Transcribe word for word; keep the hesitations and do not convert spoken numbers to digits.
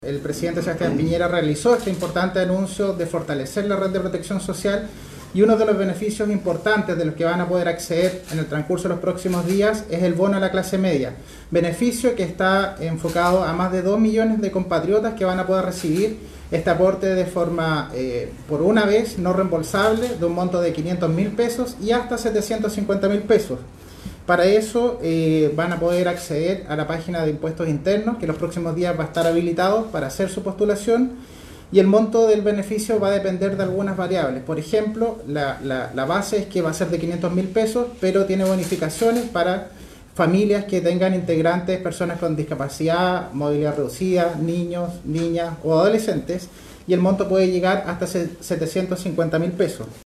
El presidente Sebastián Piñera realizó este importante anuncio de fortalecer la red de protección social y uno de los beneficios importantes de los que van a poder acceder en el transcurso de los próximos días es el bono a la clase media, beneficio que está enfocado a más de dos millones de compatriotas que van a poder recibir este aporte de forma eh, por una vez no reembolsable de un monto de quinientos mil pesos y hasta setecientos cincuenta mil pesos. Para eso eh, van a poder acceder a la página de impuestos internos, que los próximos días va a estar habilitado para hacer su postulación, y el monto del beneficio va a depender de algunas variables. Por ejemplo, la, la, la base es que va a ser de quinientos mil pesos, pero tiene bonificaciones para familias que tengan integrantes, personas con discapacidad, movilidad reducida, niños, niñas o adolescentes, y el monto puede llegar hasta setecientos cincuenta mil pesos.